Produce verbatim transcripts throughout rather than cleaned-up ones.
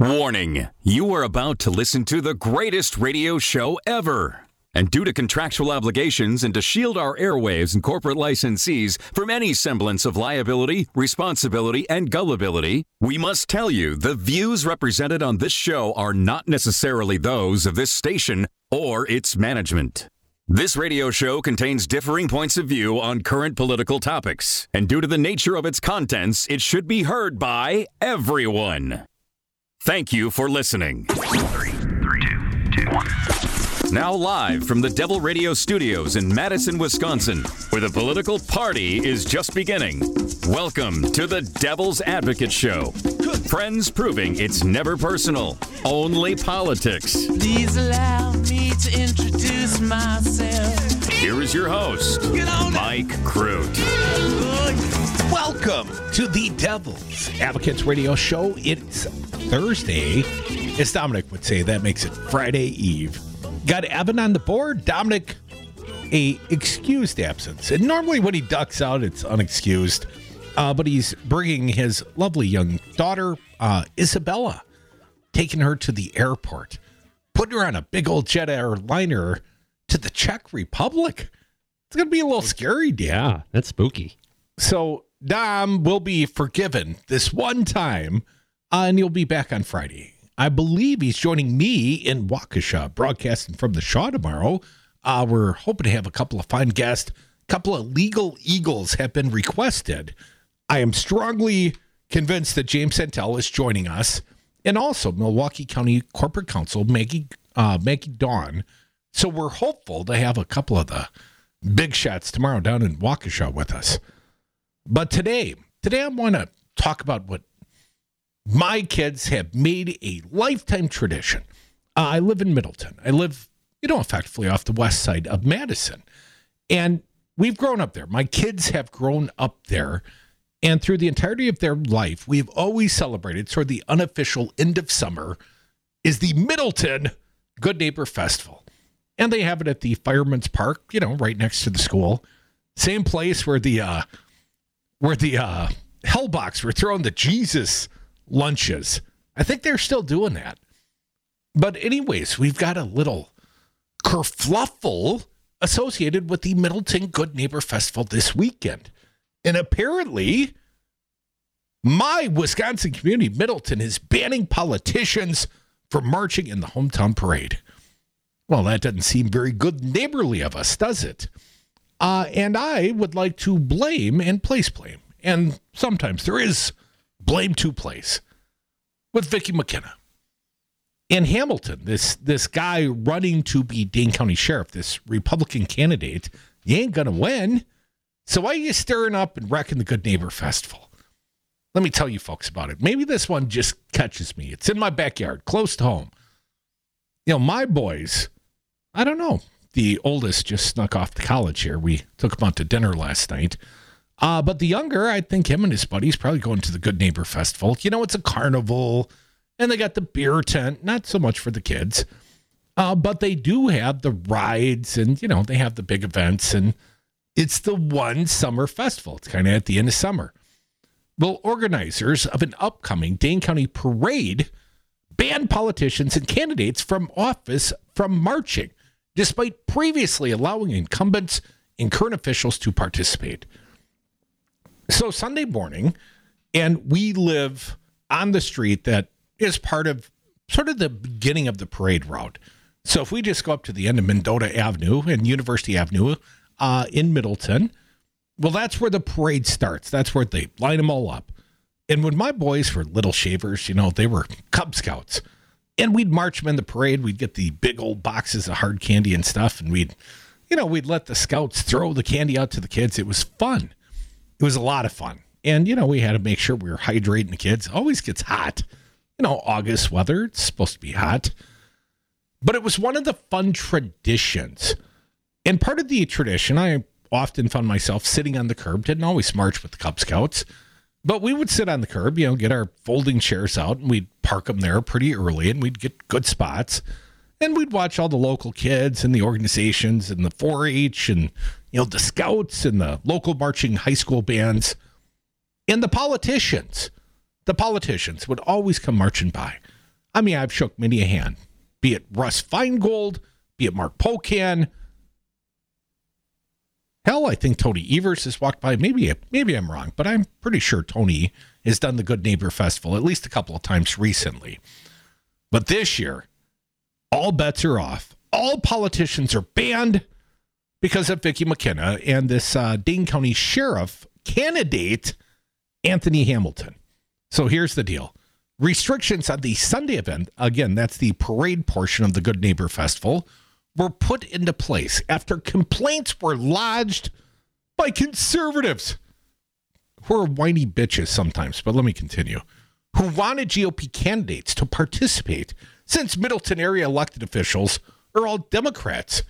Warning, you are about to listen to the greatest radio show ever. And due to contractual obligations and to shield our airwaves and corporate licensees from any semblance of liability, responsibility, and gullibility, we must tell you the views represented on this show are not necessarily those of this station or its management. This radio show contains differing points of view on current political topics, and due to the nature of its contents, it should be heard by everyone. Thank you for listening. Three, three, two, two, one. Now live from the Devil Radio Studios in Madison, Wisconsin, where the political party is just beginning. Welcome to the Devil's Advocate Show. Friends proving it's never personal, only politics. Please allow me to introduce myself. Here is your host, Mike Crute. Welcome to the Devil's Advocates Radio Show. It's Thursday. As Dominic would say, that makes it Friday Eve. Got Evan on the board. Dominic, a excused absence. And normally when he ducks out, it's unexcused. Uh, but he's bringing his lovely young daughter, uh, Isabella, taking her to the airport, putting her on a big old jet airliner to the Czech Republic. It's going to be a little scary, Dan. Yeah, that's spooky. So Dom will be forgiven this one time, uh, and he'll be back on Friday. I believe he's joining me in Waukesha, broadcasting from the Shaw tomorrow. Uh, we're hoping to have a couple of fine guests. A couple of legal eagles have been requested. I am strongly convinced that James Santel is joining us, and also Milwaukee County Corporate Counsel Maggie uh, Maggie Dawn. So we're hopeful to have a couple of the big shots tomorrow down in Waukesha with us. But today, today I want to talk about what my kids have made a lifetime tradition. Uh, I live in Middleton. I live, you know, effectively off the west side of Madison. And we've grown up there. My kids have grown up there. And through the entirety of their life, we've always celebrated sort of the unofficial end of summer is the Middleton Good Neighbor Festival. And they have it at the Fireman's Park, you know, right next to the school. Same place where the, uh, where the uh, Hellbox were throwing the Jesus lunches. I think they're still doing that. But anyways, we've got a little kerfluffle associated with the Middleton Good Neighbor Festival this weekend. And apparently, my Wisconsin community, Middleton, is banning politicians from marching in the hometown parade. Well, that doesn't seem very good neighborly of us, does it? Uh, and I would like to blame and place blame. And sometimes there is blame to place with Vicki McKenna. In Hamilton, this this guy running to be Dane County Sheriff, this Republican candidate, you ain't going to win. So why are you stirring up and wrecking the Good Neighbor Festival? Let me tell you folks about it. Maybe this one just catches me. It's in my backyard, close to home. You know, my boys, I don't know. The oldest just snuck off to college here. We took him out to dinner last night. Uh, but the younger, I think him and his buddies probably going to the Good Neighbor Festival. You know, it's a carnival, and they got the beer tent. Not so much for the kids. Uh, but they do have the rides, and, you know, they have the big events, and it's the one summer festival. It's kind of at the end of summer. Well, organizers of an upcoming Dane County parade banned politicians and candidates from office from marching, despite previously allowing incumbents and current officials to participate. So Sunday morning, and we live on the street that is part of sort of the beginning of the parade route. So if we just go up to the end of Mendota Avenue and University Avenue uh, in Middleton, well, that's where the parade starts. That's where they line them all up. And when my boys were little shavers, you know, they were Cub Scouts. And we'd march them in the parade. We'd get the big old boxes of hard candy and stuff. And we'd, you know, we'd let the scouts throw the candy out to the kids. It was fun. It was a lot of fun. And, you know, we had to make sure we were hydrating the kids. It always gets hot. You know, August weather, it's supposed to be hot. But it was one of the fun traditions. And part of the tradition, I often found myself sitting on the curb. Didn't always march with the Cub Scouts. But we would sit on the curb, you know, get our folding chairs out, and we'd park them there pretty early, and we'd get good spots. And we'd watch all the local kids and the organizations and the four H and, you know, the scouts and the local marching high school bands. And the politicians, the politicians would always come marching by. I mean, I've shook many a hand, be it Russ Feingold, be it Mark Pocan. Hell, I think Tony Evers has walked by. Maybe, maybe I'm wrong, but I'm pretty sure Tony has done the Good Neighbor Festival at least a couple of times recently. But this year, all bets are off. All politicians are banned because of Vicki McKenna and this uh, Dane County Sheriff candidate, Anthony Hamilton. So here's the deal. Restrictions on the Sunday event, again, that's the parade portion of the Good Neighbor Festival, were put into place after complaints were lodged by conservatives, who are whiny bitches sometimes, but let me continue, who wanted G O P candidates to participate since Middleton area elected officials are all Democrats.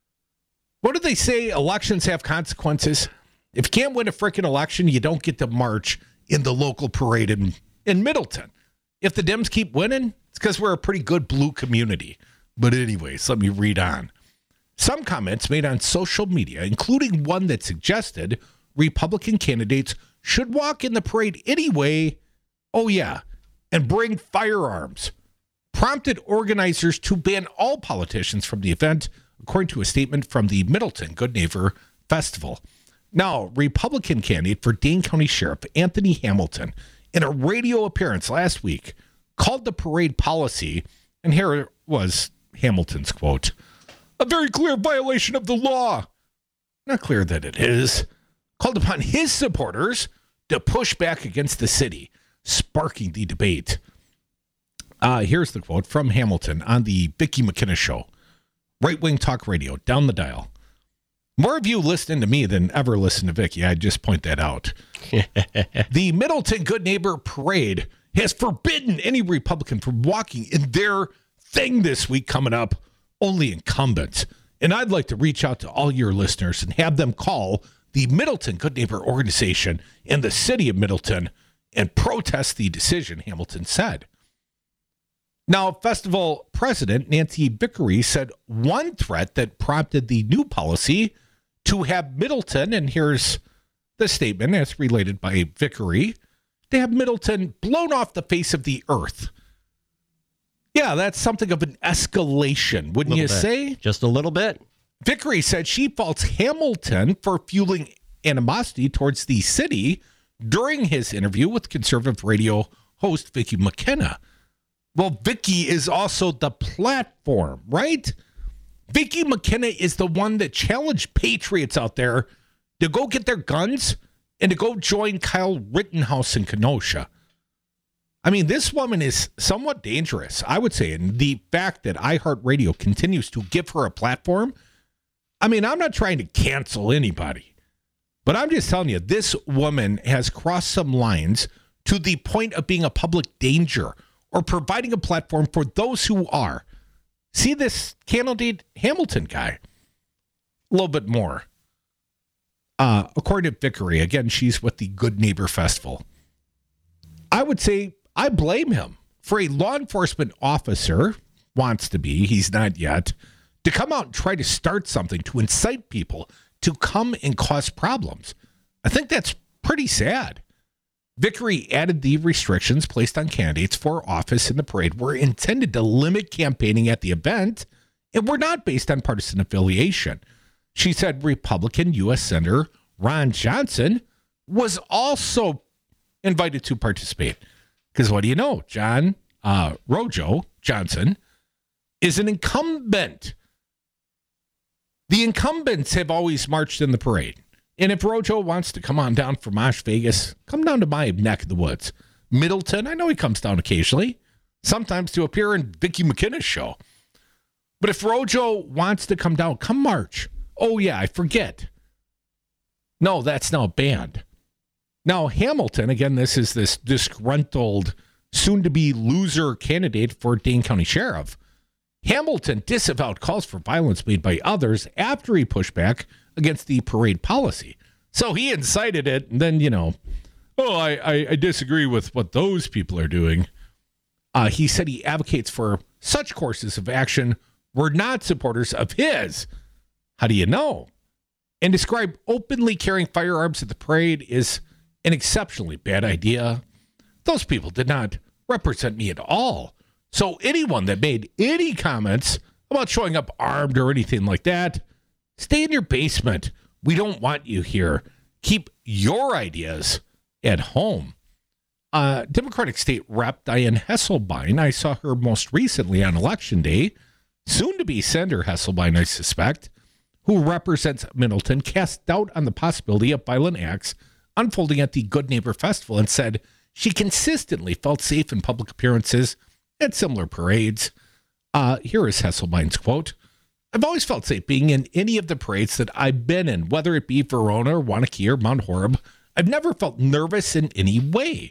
What do they say? Elections have consequences. If you can't win a freaking election, you don't get to march in the local parade in, in Middleton. If the Dems keep winning, it's because we're a pretty good blue community. But anyways, let me read on. Some comments made on social media, including one that suggested Republican candidates should walk in the parade anyway, oh yeah, and bring firearms, prompted organizers to ban all politicians from the event, according to a statement from the Middleton Good Neighbor Festival. Now, Republican candidate for Dane County Sheriff Anthony Hamilton, in a radio appearance last week, called the parade policy, and here was Hamilton's quote, a very clear violation of the law. Not clear that it is. Called upon his supporters to push back against the city, sparking the debate. Uh, here's the quote from Hamilton on the Vicki McKenna Show. Right-wing talk radio, down the dial. More of you listening to me than ever listen to Vicki. I just point that out. The Middleton Good Neighbor Parade has forbidden any Republican from walking in their thing this week coming up, only incumbents. And I'd like to reach out to all your listeners and have them call the Middleton Good Neighbor organization in the city of Middleton and protest the decision, Hamilton said. Now, festival president Nancy Vickery said one threat that prompted the new policy to have Middleton, and here's the statement as related by Vickery, to have Middleton blown off the face of the earth. Yeah, that's something of an escalation, wouldn't you bit. say? Just a little bit. Vickery said she faults Hamilton for fueling animosity towards the city during his interview with conservative radio host Vicki McKenna. Well, Vicki is also the platform, right? Vicki McKenna is the one that challenged patriots out there to go get their guns and to go join Kyle Rittenhouse in Kenosha. I mean, this woman is somewhat dangerous, I would say. And the fact that iHeartRadio continues to give her a platform, I mean, I'm not trying to cancel anybody, but I'm just telling you, this woman has crossed some lines to the point of being a public danger or providing a platform for those who are. See this candidate Hamilton guy? A little bit more. Uh, according to Vickery, again, she's with the Good Neighbor Festival. I would say I blame him for a law enforcement officer, wants to be, he's not yet, to come out and try to start something to incite people to come and cause problems. I think that's pretty sad. Vickery added the restrictions placed on candidates for office in the parade were intended to limit campaigning at the event and were not based on partisan affiliation. She said Republican U S Senator Ron Johnson was also invited to participate. Because what do you know? John uh, Rojo Johnson is an incumbent. The incumbents have always marched in the parade. And if Rojo wants to come on down from Las Vegas, come down to my neck of the woods. Middleton, I know he comes down occasionally, sometimes to appear in Vicki McKenna's show. But if Rojo wants to come down, come march. Oh, yeah, I forget. No, that's now banned. Now, Hamilton, again, this is this disgruntled, soon-to-be loser candidate for Dane County Sheriff. Hamilton disavowed calls for violence made by others after he pushed back against the parade policy. So he incited it, and then, you know, oh, I, I, I disagree with what those people are doing. Uh, he said he advocates for such courses of action were not supporters of his. How do you know? And describe openly carrying firearms at the parade is an exceptionally bad idea. Those people did not represent me at all. So anyone that made any comments about showing up armed or anything like that, stay in your basement. We don't want you here. Keep your ideas at home. Uh, Democratic State Rep Diane Hesselbein, I saw her most recently on Election Day, soon to be Senator Hesselbein, I suspect, who represents Middleton, cast doubt on the possibility of violent acts unfolding at the Good Neighbor Festival and said she consistently felt safe in public appearances at similar parades. Uh, here is Hesselbein's quote. I've always felt safe being in any of the parades that I've been in, whether it be Verona or Wanakee or Mount Horeb. I've never felt nervous in any way.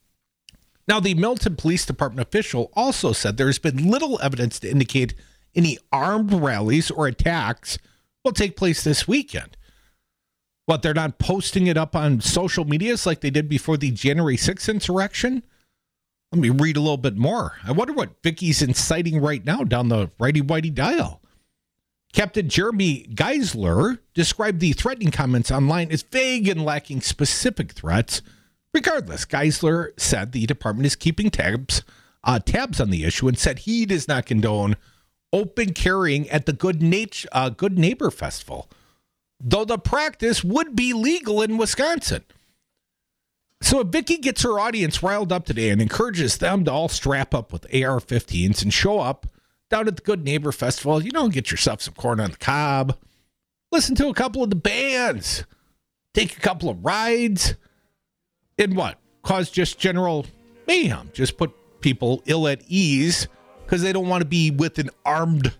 Now, the Milton Police Department official also said there's been little evidence to indicate any armed rallies or attacks will take place this weekend. What, they're not posting it up on social medias like they did before the January sixth insurrection? Let me read a little bit more. I wonder what Vicky's inciting right now down the righty-whitey dial. Captain Jeremy Geisler described the threatening comments online as vague and lacking specific threats. Regardless, Geisler said the department is keeping tabs, uh, tabs on the issue and said he does not condone open carrying at the Good, Nat- uh, Good Neighbor Festival, though the practice would be legal in Wisconsin. So if Vicky gets her audience riled up today and encourages them to all strap up with A R fifteens and show up down at the Good Neighbor Festival, you know, get yourself some corn on the cob, listen to a couple of the bands, take a couple of rides, and what? Cause just general mayhem. Just put people ill at ease because they don't want to be with an armed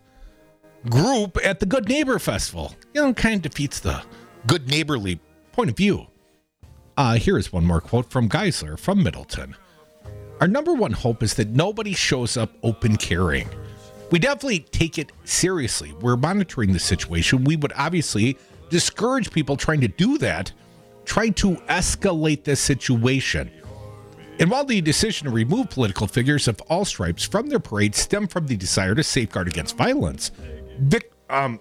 group at the Good Neighbor Festival. You know, kind of defeats the good neighborly point of view. Uh, here is one more quote from Geisler from Middleton. Our number one hope is that nobody shows up open carrying. We definitely take it seriously. We're monitoring the situation. We would obviously discourage people trying to do that, trying to escalate this situation. And while the decision to remove political figures of all stripes from their parade stemmed from the desire to safeguard against violence, Vic, um,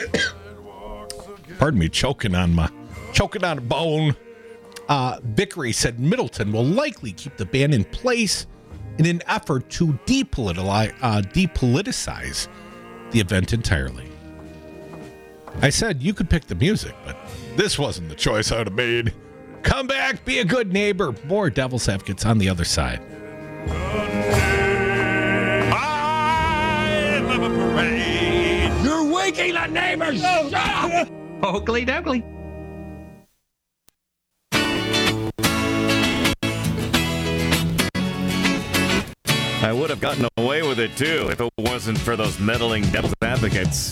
pardon me, choking on my, choking on a bone. Uh, Vickery said Middleton will likely keep the ban in place in an effort to depoliticize, uh, depoliticize the event entirely. I said you could pick the music, but this wasn't the choice I would have made. Come back, be a good neighbor. More Devil's Advocates on the other side. I love a parade. You're waking the neighbors! Shut up! Oakley dokley. I would have gotten away with it, too, if it wasn't for those meddling Devil's Advocates.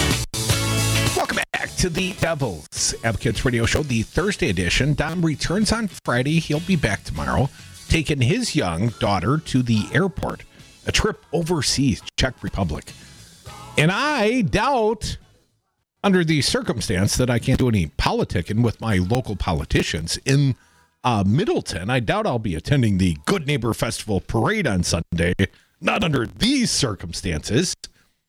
Welcome back to the Devil's Advocates Radio Show, the Thursday edition. Dom returns on Friday. He'll be back tomorrow, taking his young daughter to the airport, a trip overseas, Czech Republic. And I doubt, under the circumstance that I can't do any politicking with my local politicians in uh, Middleton, I doubt I'll be attending the Good Neighbor Festival parade on Sunday, not under these circumstances.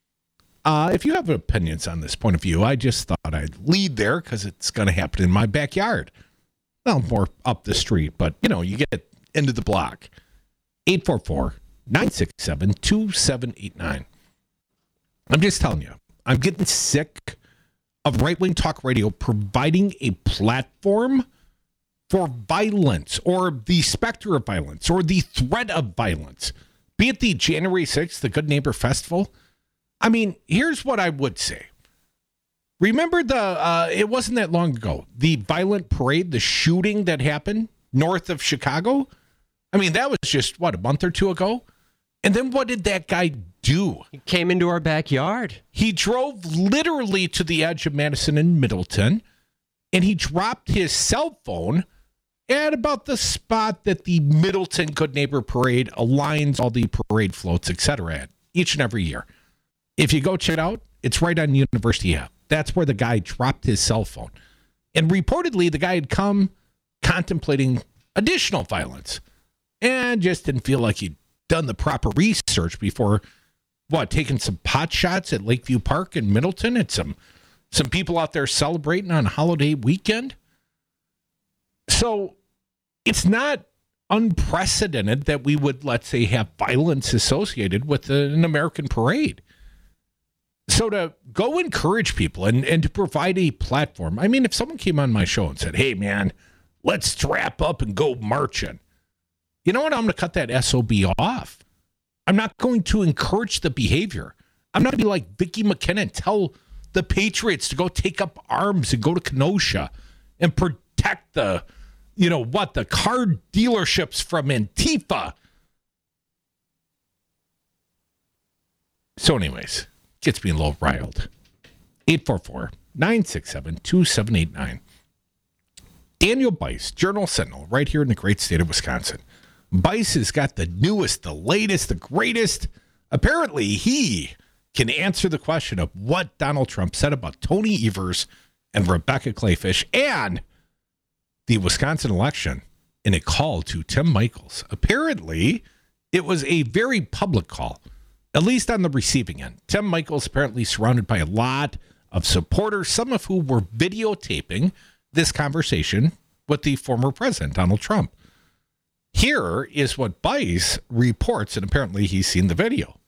Uh, if you have opinions on this point of view, I just thought I'd lead there because it's going to happen in my backyard. Well, more up the street, but, you know, you get into the block. eight four four, nine six seven, two seven eight nine. I'm just telling you, I'm getting sick of right-wing talk radio providing a platform for violence or the specter of violence or the threat of violence. Be it the January sixth, the Good Neighbor Festival. I mean, here's what I would say. Remember the, uh, it wasn't that long ago, the violent parade, the shooting that happened north of Chicago? I mean, that was just, what, a month or two ago? And then what did that guy do? He came into our backyard. He drove literally to the edge of Madison and Middleton, and he dropped his cell phone at about the spot that the Middleton Good Neighbor Parade aligns all the parade floats, et cetera, at each and every year. If you go check it out, it's right on University Ave. That's where the guy dropped his cell phone. And reportedly, the guy had come contemplating additional violence and just didn't feel like he'd done the proper research before, what, taking some pot shots at Lakeview Park in Middleton and some, some people out there celebrating on a holiday weekend. So it's not unprecedented that we would, let's say, have violence associated with an American parade. So to go encourage people and, and to provide a platform. I mean, if someone came on my show and said, hey, man, let's strap up and go marching. You know what? I'm going to cut that S O B off. I'm not going to encourage the behavior. I'm not going to be like Vicki McKinnon, tell the Patriots to go take up arms and go to Kenosha and protect the, you know what, the car dealerships from Antifa. So anyways, gets me a little riled. eight four four, nine six seven, two seven eight nine. Daniel Bice, Journal Sentinel, right here in the great state of Wisconsin. Bice has got the newest, the latest, the greatest. Apparently, he can answer the question of what Donald Trump said about Tony Evers and Rebecca Kleefisch and the Wisconsin election in a call to Tim Michels. Apparently, it was a very public call, at least on the receiving end. Tim Michels apparently surrounded by a lot of supporters, some of who were videotaping this conversation with the former president, Donald Trump. Here is what Bice reports, and apparently he's seen the video.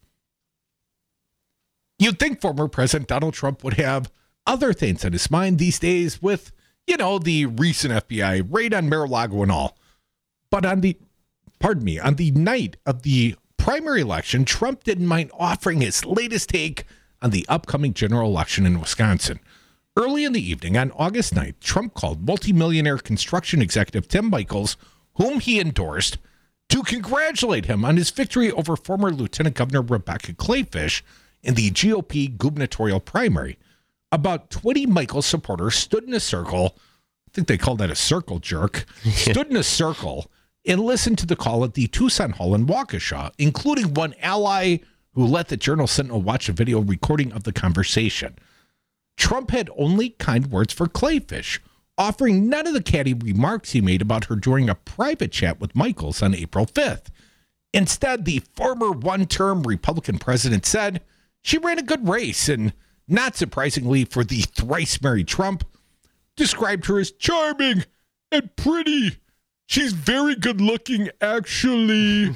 You'd think former President Donald Trump would have other things on his mind these days with, you know, the recent F B I raid on Mar-a-Lago and all. But on the, pardon me, on the night of the primary election, Trump didn't mind offering his latest take on the upcoming general election in Wisconsin. Early in the evening on August ninth, Trump called multimillionaire construction executive Tim Michels, whom he endorsed, to congratulate him on his victory over former Lieutenant Governor Rebecca Kleefisch in the G O P gubernatorial primary. About twenty Michels supporters stood in a circle, I think they called that a circle jerk, stood in a circle and listened to the call at the Tucson Hall in Waukesha, including one ally who let the Journal Sentinel watch a video recording of the conversation. Trump had only kind words for Kleefisch, offering none of the catty remarks he made about her during a private chat with Michels on April fifth. Instead, the former one-term Republican president said she ran a good race and, not surprisingly for the thrice-married Trump, described her as charming and pretty. She's very good-looking, actually.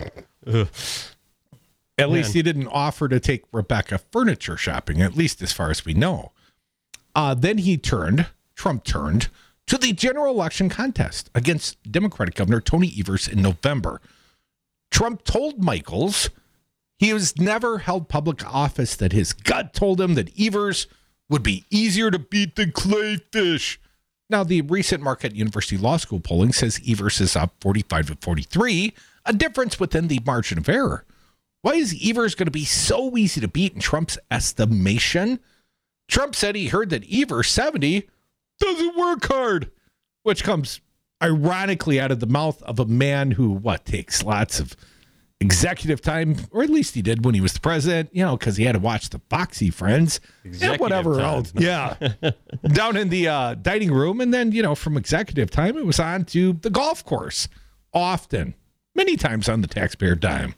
At least he didn't offer to take Rebecca furniture shopping, at least as far as we know. Uh, then he turned, Trump turned, to the general election contest against Democratic Governor Tony Evers in November. Trump told Michels he has never held public office, that his gut told him that Evers would be easier to beat than Kleefisch. Now, the recent Marquette University Law School polling says Evers is up forty-five to forty-three, a difference within the margin of error. Why is Evers going to be so easy to beat in Trump's estimation? Trump said he heard that Evers, seventy, doesn't work hard, which comes ironically out of the mouth of a man who, what, takes lots of executive time, or at least he did when he was the president, you know, because he had to watch the Foxy Friends executive and whatever time. else. Yeah. Down in the uh, dining room. And then, you know, from executive time, it was on to the golf course often, many times on the taxpayer dime.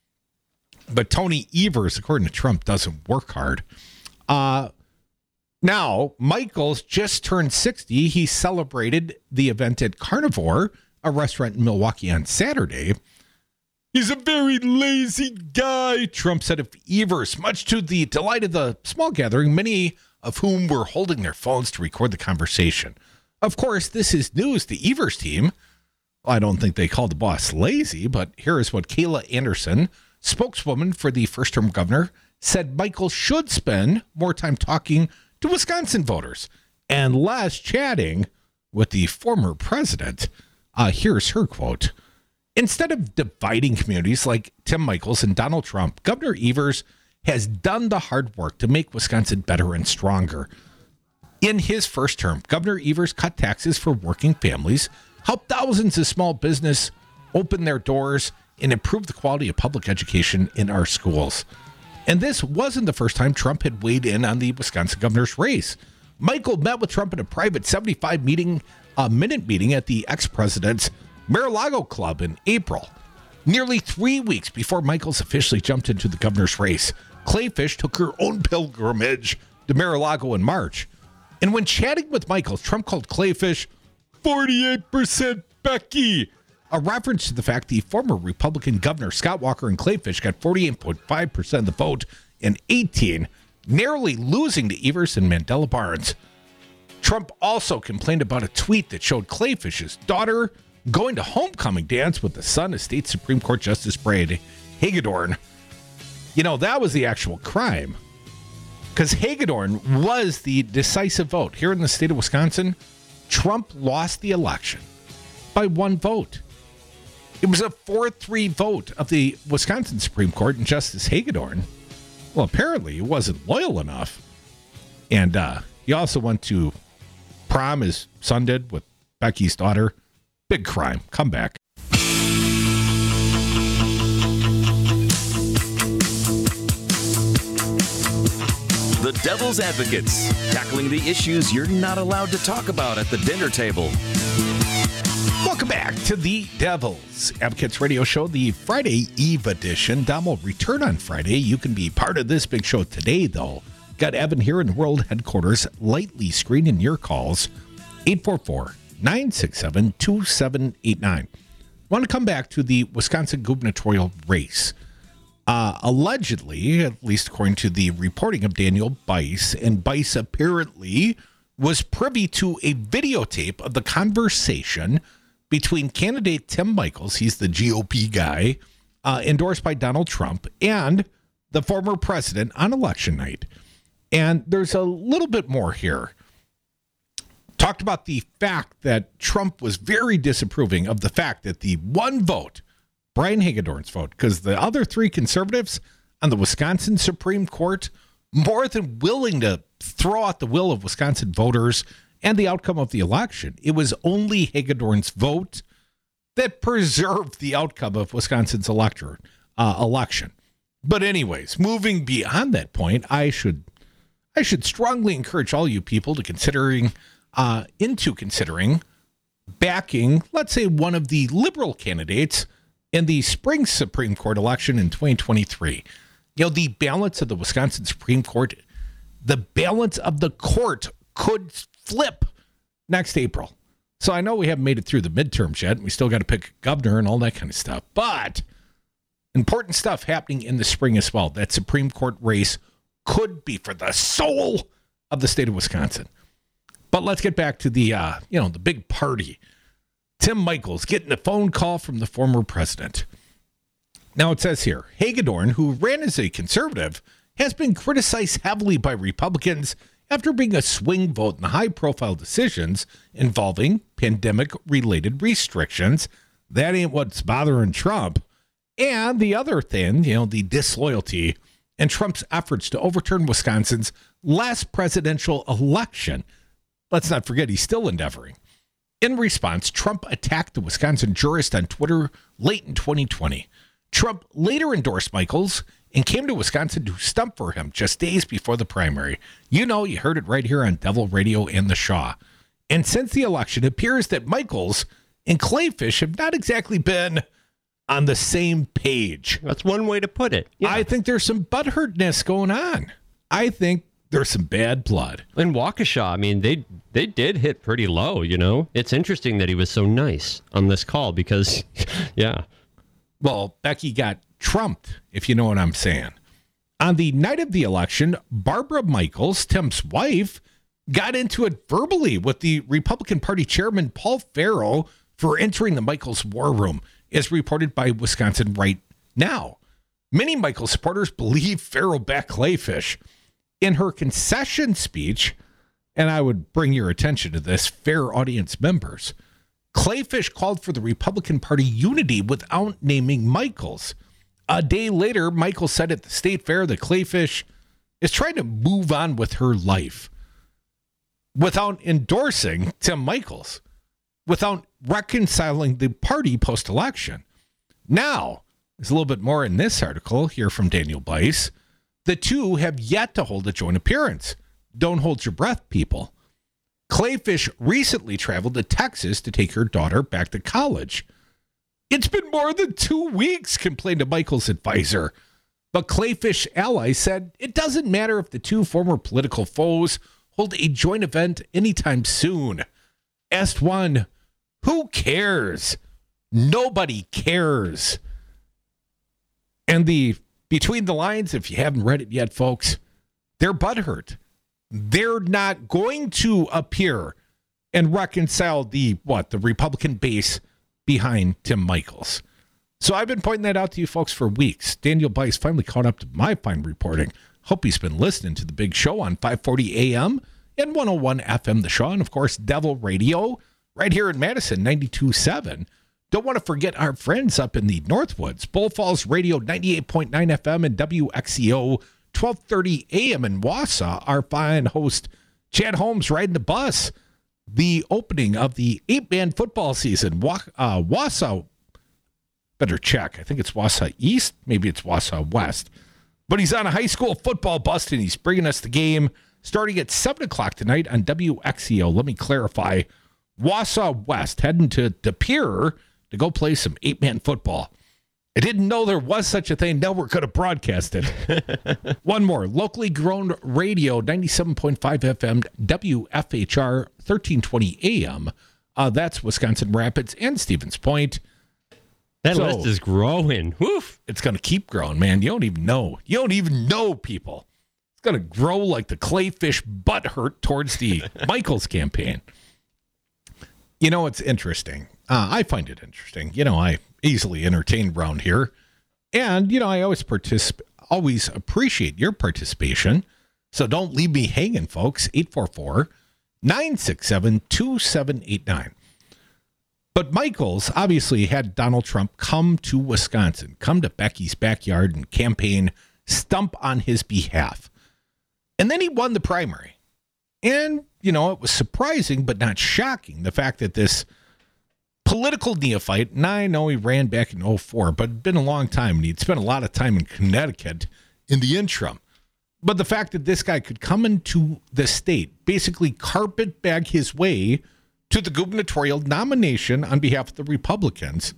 But Tony Evers, according to Trump, doesn't work hard. Uh, Now, Michels just turned sixty. He celebrated the event at Carnivore, a restaurant in Milwaukee, on Saturday. He's a very lazy guy, Trump said of Evers, much to the delight of the small gathering, many of whom were holding their phones to record the conversation. Of course, this is news to Evers' team. Well, I don't think they called the boss lazy, but here is what Kayla Anderson, spokeswoman for the first-term governor, said Michels should spend more time talking to Wisconsin voters and less chatting with the former president. Uh, here's her quote. Instead of dividing communities like Tim Michels and Donald Trump, Governor Evers has done the hard work to make Wisconsin better and stronger. In his first term, Governor Evers cut taxes for working families, helped thousands of small business open their doors, and improved the quality of public education in our schools. And this wasn't the first time Trump had weighed in on the Wisconsin governor's race. Michels met with Trump at a private seventy-five meeting, uh, minute meeting at the ex-president's Mar-a-Lago Club in April. Nearly three weeks before Michels officially jumped into the governor's race, Kleefisch took her own pilgrimage to Mar-a-Lago in March. And when chatting with Michels, Trump called Kleefisch forty-eight percent Becky, a reference to the fact the former Republican governor Scott Walker and Clayfish got forty-eight point five percent of the vote in eighteen, narrowly losing to Evers and Mandela Barnes. Trump also complained about a tweet that showed Clayfish's daughter going to homecoming dance with the son of State Supreme Court Justice Brad Hagedorn. You know, that was the actual crime, because Hagedorn was the decisive vote. Here in the state of Wisconsin, Trump lost the election by one vote. It was a four three vote of the Wisconsin Supreme Court and Justice Hagedorn. Well, apparently he wasn't loyal enough. And uh, he also went to prom, his son did, with Becky's daughter. Big crime. Come back. The Devil's Advocates, tackling the issues you're not allowed to talk about at the dinner table. Welcome back to the Devil's Advocates Radio Show, the Friday Eve edition. Dom will return on Friday. You can be part of this big show today, though. Got Evan here in World Headquarters, lightly screening your calls, eight four four, nine six seven, two seven eight nine. Want to come back to the Wisconsin gubernatorial race. Uh, allegedly, at least according to the reporting of Daniel Bice, and Bice apparently was privy to a videotape of the conversation between candidate Tim Michels, he's the G O P guy, uh, endorsed by Donald Trump, and the former president on election night. And there's a little bit more here. Talked about the fact that Trump was very disapproving of the fact that the one vote, Brian Hagedorn's vote, because the other three conservatives on the Wisconsin Supreme Court, more than willing to throw out the will of Wisconsin voters and the outcome of the election. It was only Hagedorn's vote that preserved the outcome of Wisconsin's elector, uh, election. But anyways, moving beyond that point, I should I should strongly encourage all you people to considering uh, into considering backing, let's say, one of the liberal candidates in the spring Supreme Court election in twenty twenty-three. You know, the balance of the Wisconsin Supreme Court, the balance of the court could flip next April. So I know we haven't made it through the midterms yet. We still got to pick a governor and all that kind of stuff. But important stuff happening in the spring as well. That Supreme Court race could be for the soul of the state of Wisconsin. But let's get back to the, uh, you know, the big party. Tim Michels getting a phone call from the former president. Now it says here, Hagedorn, who ran as a conservative, has been criticized heavily by Republicans after being a swing vote in high-profile decisions involving pandemic-related restrictions. That ain't what's bothering Trump. And the other thing, you know, the disloyalty and Trump's efforts to overturn Wisconsin's last presidential election. Let's not forget, he's still endeavoring. In response, Trump attacked the Wisconsin jurist on Twitter late in twenty twenty. Trump later endorsed Michels and came to Wisconsin to stump for him just days before the primary. You know, you heard it right here on Devil Radio and the Shaw. And since the election, it appears that Michels and Clayfish have not exactly been on the same page. That's one way to put it. Yeah. I think there's some butthurtness going on. I think there's some bad blood. In Waukesha, I mean, they they did hit pretty low, you know? It's interesting that he was so nice on this call because, yeah. Well, Becky got trumped, if you know what I'm saying. On the night of the election, Barbara Michels, Tim's wife, got into it verbally with the Republican Party chairman, Paul Farrow, for entering the Michels war room, as reported by Wisconsin Right Now. Many Michels supporters believe Farrow backed Clayfish. In her concession speech, and I would bring your attention to this, fair audience members, Clayfish called for the Republican Party unity without naming Michels. A day later, Michels said at the state fair that Clayfish is trying to move on with her life without endorsing Tim Michels, without reconciling the party post-election. Now, there's a little bit more in this article here from Daniel Bice. The two have yet to hold a joint appearance. Don't hold your breath, people. Clayfish recently traveled to Texas to take her daughter back to college. It's been more than two weeks, complained a Michels advisor. But Clayfish allies said it doesn't matter if the two former political foes hold a joint event anytime soon. Asked one, who cares? Nobody cares. And the between the lines, if you haven't read it yet, folks, they're butthurt. They're not going to appear and reconcile the, what, the Republican base behind Tim Michels. So I've been pointing that out to you folks for weeks. Daniel Bice finally caught up to my fine reporting. Hope he's been listening to the big show on five forty A M and one oh one F M The Shaw, and of course, Devil Radio right here in Madison, ninety-two point seven. Don't want to forget our friends up in the Northwoods, Bull Falls Radio ninety-eight point nine F M and W X E O twelve thirty A M in Wausau. Our fine host, Chad Holmes, riding the bus. The opening of the eight-man football season. Uh, Wausau, better check. I think it's Wausau East. Maybe it's Wausau West. But he's on a high school football bus, and he's bringing us the game starting at seven o'clock tonight on W X E O. Let me clarify. Wausau West heading to De Pere to go play some eight-man football. I didn't know there was such a thing. Now we're going to broadcast it. One more. Locally grown radio, ninety-seven point five F M, W F H R, thirteen twenty A M. Uh, that's Wisconsin Rapids and Stevens Point. That so, list is growing. Woof. It's going to keep growing, man. You don't even know. You don't even know, people. It's going to grow like the Clayfish butt hurt towards the Michels campaign. You know, it's interesting. Uh, I find it interesting. You know, I easily entertained around here. And, you know, I always particip- always appreciate your participation. So don't leave me hanging, folks. eight four four, nine six seven, two seven eight nine. But Michels obviously had Donald Trump come to Wisconsin, come to Becky's backyard and campaign, stump on his behalf. And then he won the primary. And, you know, it was surprising but not shocking, the fact that this political neophyte, and I know he ran back in oh four, but it'd been a long time, and he'd spent a lot of time in Connecticut in the interim. But the fact that this guy could come into the state, basically carpetbag his way to the gubernatorial nomination on behalf of the Republicans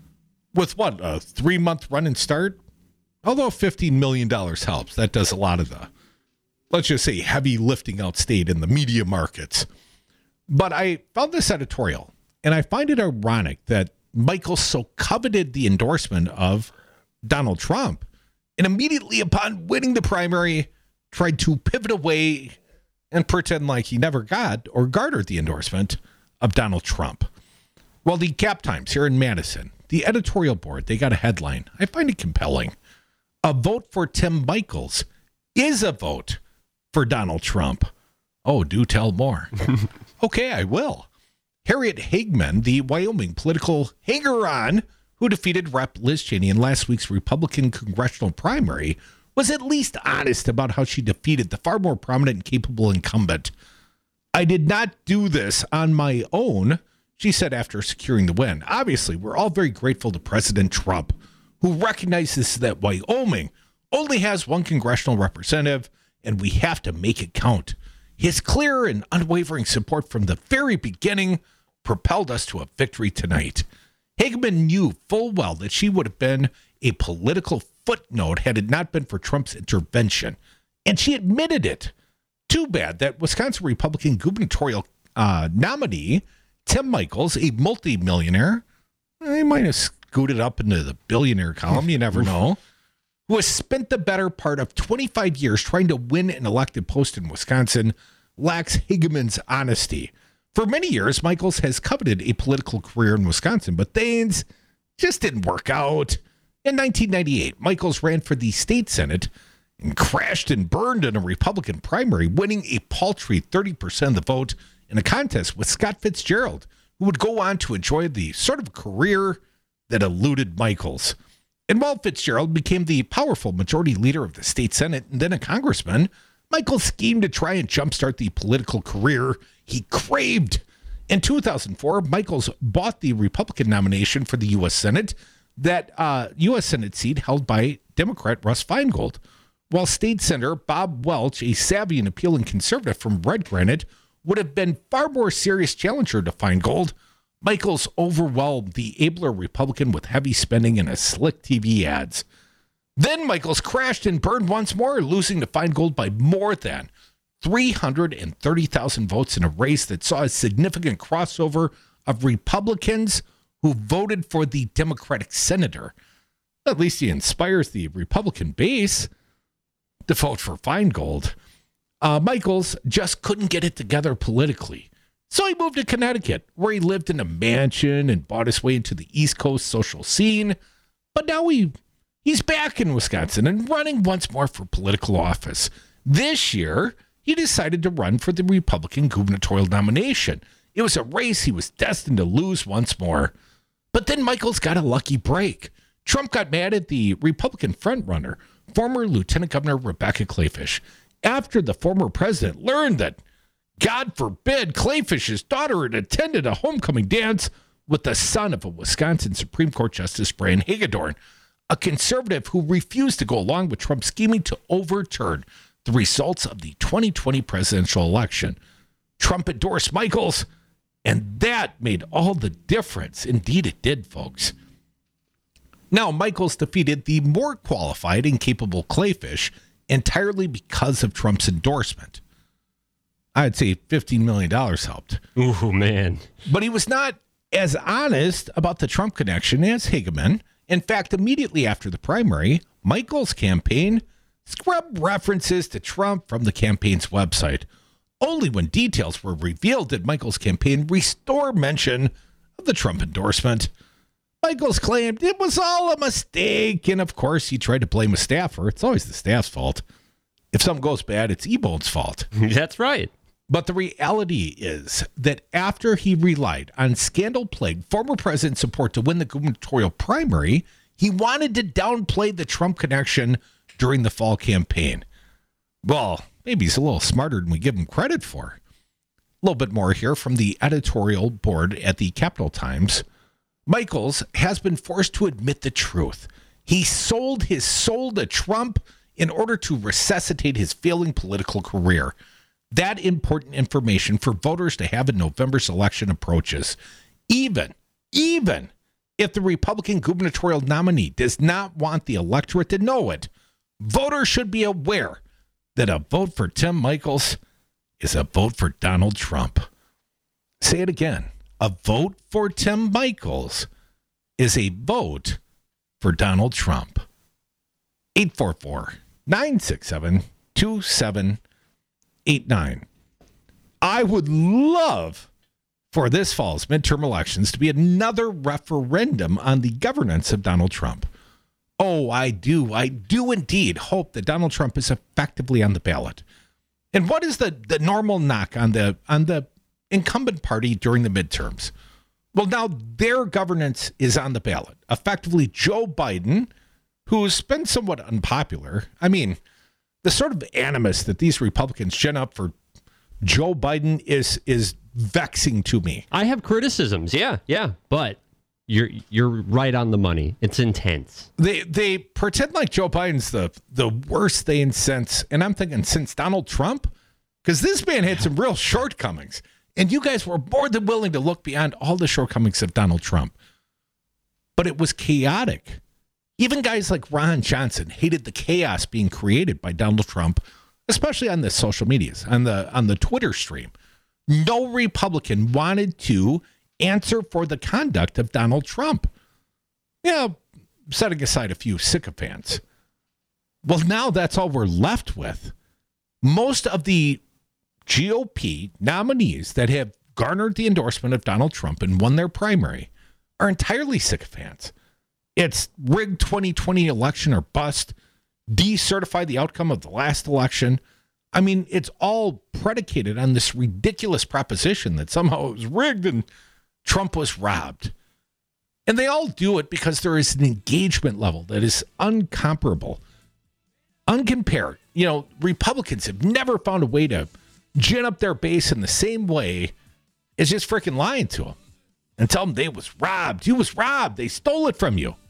with what, a three-month run and start? Although fifteen million dollars helps. That does a lot of the, let's just say, heavy lifting out state in the media markets. But I found this editorial, and I find it ironic that Michels so coveted the endorsement of Donald Trump and immediately upon winning the primary tried to pivot away and pretend like he never got or garnered the endorsement of Donald Trump. Well, the Cap Times here in Madison, the editorial board, they got a headline. I find it compelling. A vote for Tim Michels is a vote for Donald Trump. Oh, do tell more. Okay, I will. Harriet Hageman, the Wyoming political hanger-on who defeated Representative Liz Cheney in last week's Republican congressional primary, was at least honest about how she defeated the far more prominent and capable incumbent. I did not do this on my own, she said after securing the win. Obviously, we're all very grateful to President Trump, who recognizes that Wyoming only has one congressional representative, and we have to make it count. His clear and unwavering support from the very beginning propelled us to a victory tonight. Hageman knew full well that she would have been a political footnote had it not been for Trump's intervention, and she admitted it. Too bad that Wisconsin Republican gubernatorial uh, nominee, Tim Michels, a multimillionaire, he might have scooted up into the billionaire column, you never know, who has spent the better part of twenty-five years trying to win an elected post in Wisconsin, lacks Hageman's honesty. For many years, Michels has coveted a political career in Wisconsin, but things just didn't work out. In nineteen ninety-eight, Michels ran for the state Senate and crashed and burned in a Republican primary, winning a paltry thirty percent of the vote in a contest with Scott Fitzgerald, who would go on to enjoy the sort of career that eluded Michels. And while Fitzgerald became the powerful majority leader of the state Senate and then a congressman, Michels schemed to try and jumpstart the political career he craved. In two thousand four, Michels bought the Republican nomination for the U S Senate, that uh, U S Senate seat held by Democrat Russ Feingold, while State Senator Bob Welch, a savvy and appealing conservative from Red Granite, would have been far more serious challenger to Feingold. Michels overwhelmed the abler Republican with heavy spending and a slick T V ads. Then Michels crashed and burned once more, losing to Feingold by more than three hundred thirty thousand votes in a race that saw a significant crossover of Republicans who voted for the Democratic senator. At least he inspires the Republican base to vote for Feingold. Uh, Michaels just couldn't get it together politically. So he moved to Connecticut, where he lived in a mansion and bought his way into the East Coast social scene. But now he he's back in Wisconsin and running once more for political office. This year, he decided to run for the Republican gubernatorial nomination. It was a race he was destined to lose once more. But then Michaels got a lucky break. Trump got mad at the Republican frontrunner, former Lieutenant Governor Rebecca Kleefisch, after the former president learned that, God forbid, Kleefisch's daughter had attended a homecoming dance with the son of a Wisconsin Supreme Court Justice Brian Hagedorn, a conservative who refused to go along with Trump's scheming to overturn the results of the twenty twenty presidential election. Trump endorsed Michaels, and that made all the difference. Indeed, it did, folks. Now, Michaels defeated the more qualified and capable Kleefisch entirely because of Trump's endorsement. I'd say fifteen million dollars helped. Ooh, man. But he was not as honest about the Trump connection as Hageman. In fact, immediately after the primary, Michaels' campaign scrubbed references to Trump from the campaign's website. Only when details were revealed did Michaels' campaign restore mention of the Trump endorsement. Michaels claimed it was all a mistake, and of course, he tried to blame a staffer. It's always the staff's fault. If something goes bad, it's E-Bone's fault. That's right. But the reality is that after he relied on scandal-plagued former president support to win the gubernatorial primary, he wanted to downplay the Trump connection during the fall campaign. Well, maybe he's a little smarter than we give him credit for. A little bit more here from the editorial board at the Capital Times. Michaels has been forced to admit the truth. He sold his soul to Trump in order to resuscitate his failing political career. That important information for voters to have in November's election approaches. Even, even if the Republican gubernatorial nominee does not want the electorate to know it, voters should be aware that a vote for Tim Michaels is a vote for Donald Trump. Say it again. A vote for Tim Michaels is a vote for Donald Trump. eight four four, nine six seven, two seven eight nine. I would love for this fall's midterm elections to be another referendum on the governance of Donald Trump. Oh, I do. I do indeed hope that Donald Trump is effectively on the ballot. And what is the, the normal knock on the on the incumbent party during the midterms? Well, now their governance is on the ballot. Effectively, Joe Biden, who's been somewhat unpopular. I mean, the sort of animus that these Republicans gin up for Joe Biden is is vexing to me. I have criticisms, yeah, yeah, but you're you're right on the money. It's intense. They they pretend like Joe Biden's the the worst thing since, and I'm thinking since Donald Trump, because this man had some real shortcomings, and you guys were more than willing to look beyond all the shortcomings of Donald Trump. But it was chaotic. Even guys like Ron Johnson hated the chaos being created by Donald Trump, especially on the social medias, on the on the Twitter stream. No Republican wanted to answer for the conduct of Donald Trump. You know, setting aside a few sycophants. Well, now that's all we're left with. Most of the G O P nominees that have garnered the endorsement of Donald Trump and won their primary are entirely sycophants. It's rigged twenty twenty election or bust, decertify the outcome of the last election. I mean, it's all predicated on this ridiculous proposition that somehow it was rigged and Trump was robbed. And they all do it because there is an engagement level that is uncomparable, uncompared. You know, Republicans have never found a way to gin up their base in the same way as just freaking lying to them and tell them they was robbed. You was robbed. They stole it from you.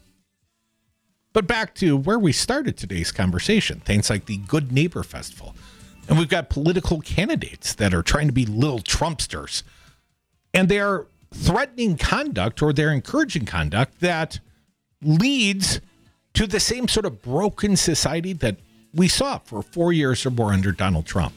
But back to where we started today's conversation, things like the Good Neighbor Festival. And we've got political candidates that are trying to be little Trumpsters. And they're threatening conduct, or they're encouraging conduct that leads to the same sort of broken society that we saw for four years or more under Donald Trump.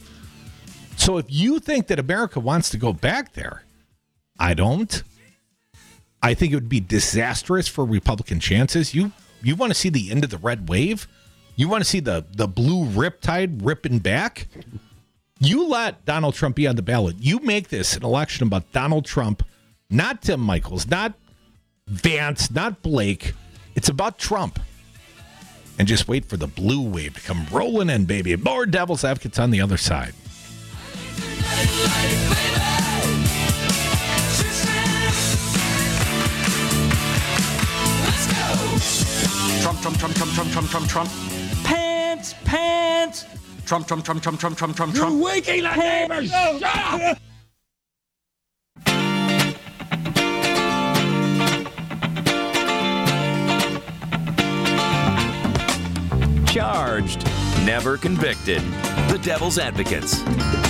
So if you think that America wants to go back there, I don't. I think it would be disastrous for Republican chances. You you want to see the end of the red wave? You want to see the, the blue riptide ripping back? You let Donald Trump be on the ballot. You make this an election about Donald Trump, not Tim Michels, not Vance, not Blake. It's about Trump. And just wait for the blue wave to come rolling in, baby. More Devil's Advocates on the other side. Trump, Trump, Trump, Trump, Trump, Trump, Trump, Trump. Pants, pants. Trump, Trump, Trump, Trump, Trump, Trump, Trump, Trump. Waking the neighbors! Shut up! Charged, never convicted. The Devil's Advocates.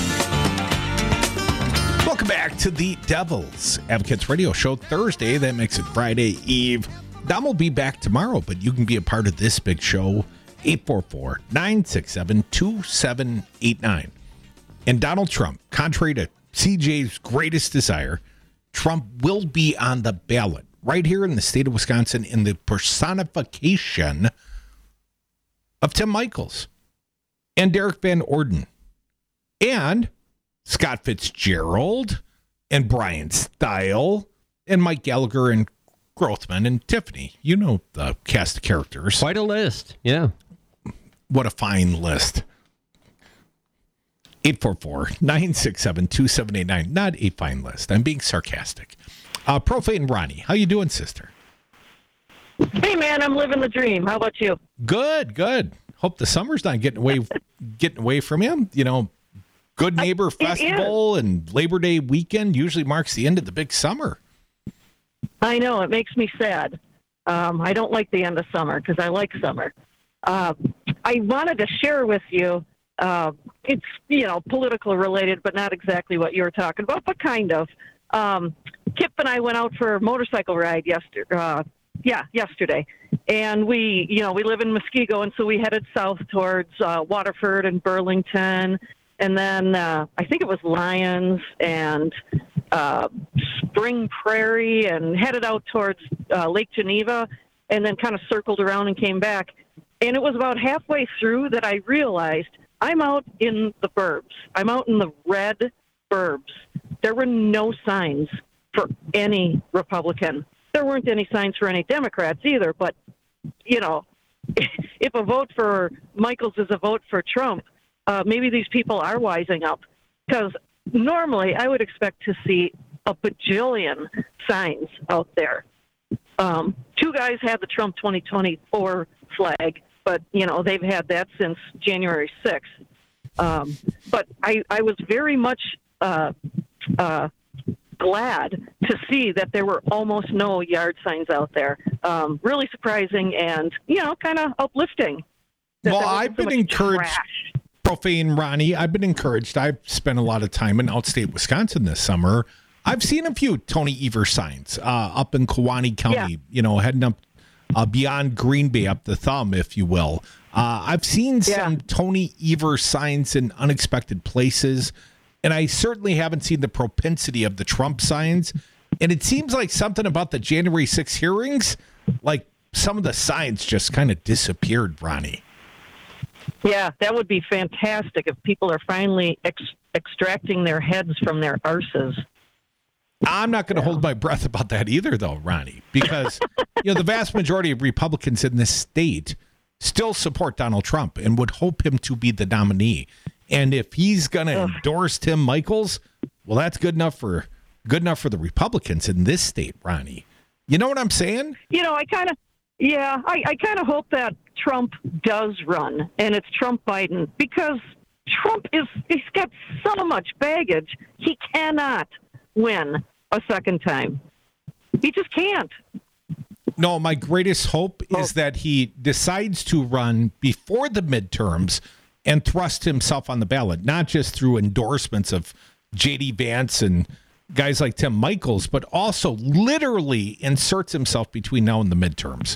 Welcome back to the Devil's Advocates Radio Show. Thursday, that makes it Friday Eve. Dom will be back tomorrow, but you can be a part of this big show. eight four four, nine six seven, two seven eight nine. And Donald Trump, contrary to C J's greatest desire, Trump will be on the ballot right here in the state of Wisconsin in the personification of Tim Michels and Derek Van Orden and Scott Fitzgerald and Brian Stile and Mike Gallagher and Grothman and Tiffany. You know the cast of characters. Quite a list. Yeah. What a fine list. eight four four, nine six seven, two seven eight nine. Not a fine list. I'm being sarcastic. Uh, Profane Ronnie, how you doing, sister? Hey, man, I'm living the dream. How about you? Good, good. Hope the summer's not getting away getting away from you. You know, Good Neighbor I, Festival and Labor Day weekend usually marks the end of the big summer. I know. It makes me sad. Um, I don't like the end of summer because I like summer. Uh, I wanted to share with you, uh, it's, you know, political related, but not exactly what you were talking about, but kind of. Um, Kip and I went out for a motorcycle ride yesterday. Uh, yeah, yesterday. And we, you know, we live in Muskego, and so we headed south towards uh, Waterford and Burlington. And then uh, I think it was Lyons and uh, Spring Prairie, and headed out towards uh, Lake Geneva, and then kind of circled around and came back. And it was about halfway through that I realized I'm out in the burbs. I'm out in the red burbs. There were no signs for any Republican. There weren't any signs for any Democrats either. But, you know, if a vote for Michels is a vote for Trump, uh, maybe these people are wising up. Because normally I would expect to see a bajillion signs out there. Um, two guys had the Trump twenty twenty-four flag, but, you know, they've had that since January sixth. Um, but I, I was very much uh, uh, glad to see that there were almost no yard signs out there. Um, really surprising and, you know, kind of uplifting. Well, I've been encouraged, Profane Ronnie, I've been encouraged. I've spent a lot of time in outstate Wisconsin this summer. I've seen a few Tony Evers signs uh, up in Kewaunee County, yeah. you know, heading up uh, beyond Green Bay, up the thumb, if you will. Uh, I've seen yeah. some Tony Evers signs in unexpected places, and I certainly haven't seen the propensity of the Trump signs. And it seems like something about the January sixth hearings, like some of the signs just kind of disappeared, Ronnie. Yeah, that would be fantastic if people are finally ex- extracting their heads from their arses. I'm not going to yeah. hold my breath about that either, though, Ronnie, because you know the vast majority of Republicans in this state still support Donald Trump and would hope him to be the nominee. And if he's going to endorse Tim Michels, well, that's good enough for good enough for the Republicans in this state, Ronnie. You know what I'm saying? You know, I kind of, yeah, I, I kind of hope that Trump does run, and it's Trump Biden, because Trump is he's got so much baggage. He cannot win a second time. He just can't. No, my greatest hope oh. is that he decides to run before the midterms and thrust himself on the ballot, not just through endorsements of J D Vance and guys like Tim Michels, but also literally inserts himself between now and the midterms.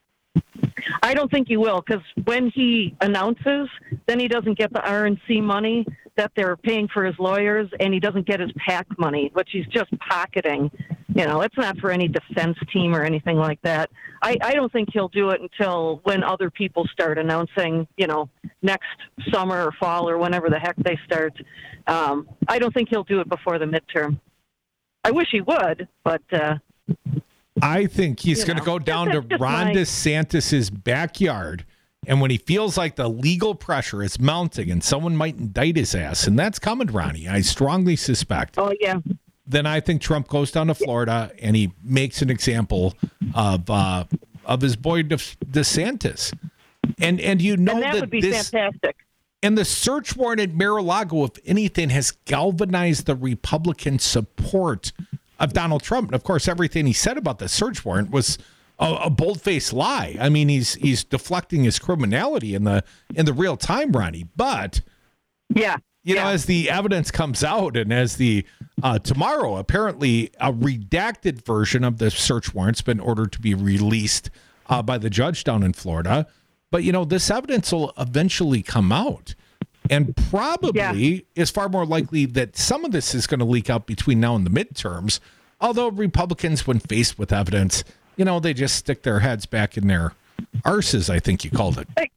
I don't think he will, because when he announces, then he doesn't get the R N C money that they're paying for his lawyers, and he doesn't get his PAC money, which he's just pocketing. You know, it's not for any defense team or anything like that. I, I don't think he'll do it until when other people start announcing, you know, next summer or fall or whenever the heck they start. Um, I don't think he'll do it before the midterm. I wish he would, but... Uh, I think he's going to go down to Ron my... DeSantis' backyard, and when he feels like the legal pressure is mounting and someone might indict his ass, and that's coming, Ronnie, I strongly suspect. Oh, yeah. Then I think Trump goes down to Florida and he makes an example of uh, of his boy De- DeSantis. And and you know and that, that would be this, fantastic. And the search warrant at Mar-a-Lago, if anything, has galvanized the Republican support of Donald Trump. And of course, everything he said about the search warrant was a, a bold-faced lie. I mean, he's he's deflecting his criminality in the in the real time, Ronnie. But yeah. You yeah. know, as the evidence comes out and as the uh, tomorrow, apparently a redacted version of the search warrant's been ordered to be released uh, by the judge down in Florida. But, you know, this evidence will eventually come out and probably yeah. is far more likely that some of this is going to leak out between now and the midterms. Although Republicans, when faced with evidence, you know, they just stick their heads back in their arses, I think you called it.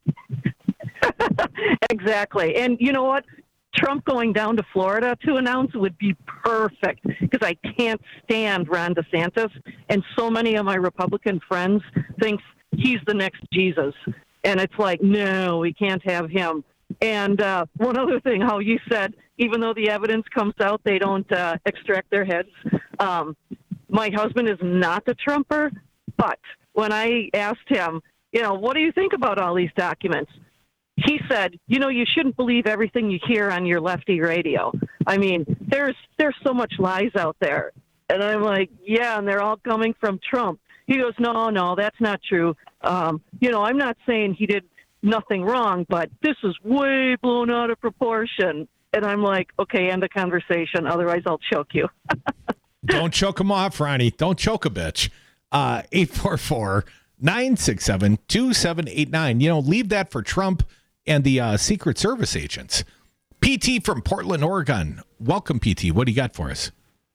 Exactly. And you know what? Trump going down to Florida to announce would be perfect because I can't stand Ron DeSantis. And so many of my Republican friends think he's the next Jesus. And it's like, no, we can't have him. And uh, one other thing, how you said, even though the evidence comes out, they don't uh, extract their heads. Um, my husband is not a Trumper, but when I asked him, you know, what do you think about all these documents? He said, you know, you shouldn't believe everything you hear on your lefty radio. I mean, there's there's so much lies out there. And I'm like, yeah, and they're all coming from Trump. He goes, no, no, that's not true. Um, you know, I'm not saying he did nothing wrong, but this is way blown out of proportion. And I'm like, okay, end the conversation. Otherwise, I'll choke you. Don't choke him off, Ronnie. Don't choke a bitch. Uh, eight four four, nine six seven, two seven eight nine. You know, leave that for Trump and the uh, Secret Service agents. P T from Portland, Oregon. Welcome, P T. What do you got for us?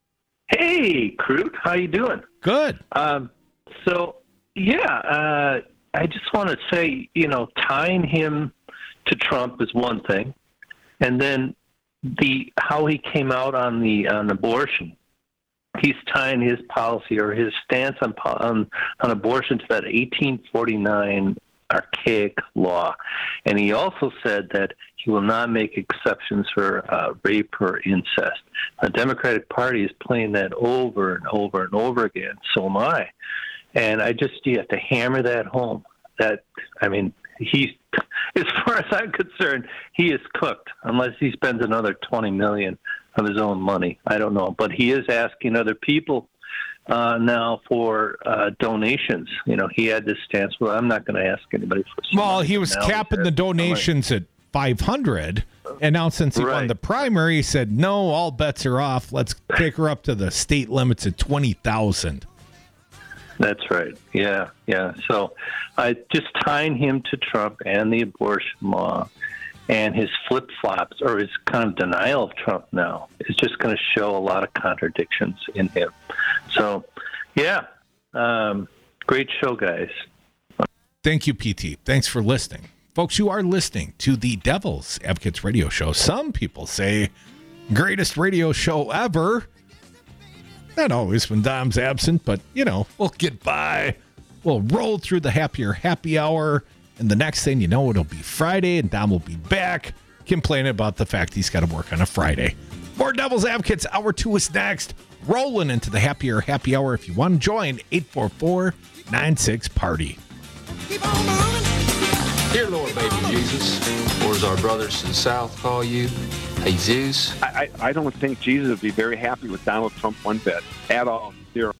Hey, Krug. How you doing? Good. Um, so, yeah, uh, I just want to say, you know, tying him to Trump is one thing, and then the how he came out on the on abortion. He's tying his policy or his stance on on, on abortion to that eighteen forty-nine archaic law. And he also said that he will not make exceptions for uh, rape or incest. The Democratic Party is playing that over and over and over again. So am I. And I just, you have to hammer that home. That, I mean, he's, as far as I'm concerned, he is cooked unless he spends another twenty million dollars of his own money. I don't know. But he is asking other people Uh, now for uh, donations. You know, he had this stance, well, I'm not going to ask anybody for some Well, money. he was now capping the donations at five hundred, and now since he right. won the primary, he said, no, all bets are off. Let's take her up to the state limits at twenty thousand. That's right. Yeah, yeah. So I just tying him to Trump and the abortion law and his flip-flops or his kind of denial of Trump now is just going to show a lot of contradictions in him. So, yeah, um, great show, guys. Thank you, P T. Thanks for listening. Folks, you are listening to the Devil's Advocates radio show. Some people say greatest radio show ever. Not always when Dom's absent, but, you know, we'll get by. We'll roll through the happier happy hour. And the next thing you know, it'll be Friday, and Dom will be back complaining about the fact he's got to work on a Friday. More Devil's Advocates. Hour two is next. Rolling into the happier happy hour. If you want to join, eight four four, nine six, party. Dear Lord, baby Jesus, or as our brothers in the South call you, Jesus. I, I, I don't think Jesus would be very happy with Donald Trump one bit at all. Zero.